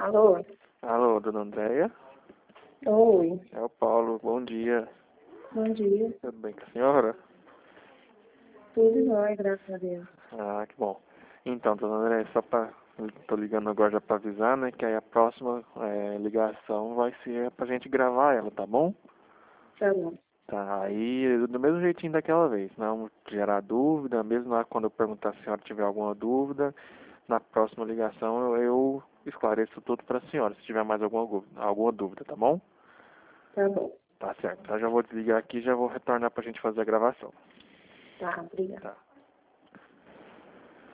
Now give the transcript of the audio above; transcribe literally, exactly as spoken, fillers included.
Alô? Alô, dona Andréia? Oi. É o Paulo, bom dia. Bom dia. Tudo bem com a senhora? Tudo jóia, graças a Deus. Ah, que bom. Então, dona Andréia, só pra... Tô ligando agora já pra avisar, né, que aí a próxima é, ligação vai ser pra gente gravar ela, tá bom? Tá bom. Tá, aí do mesmo jeitinho daquela vez, não gerar dúvida, mesmo lá quando eu perguntar se a senhora tiver alguma dúvida, na próxima ligação eu, eu esclareço tudo pra senhora, se tiver mais alguma, gu- alguma dúvida, tá bom? Tá bom. Tá certo, então eu já vou desligar aqui e já vou retornar pra gente fazer a gravação. Tá, obrigada. Tá.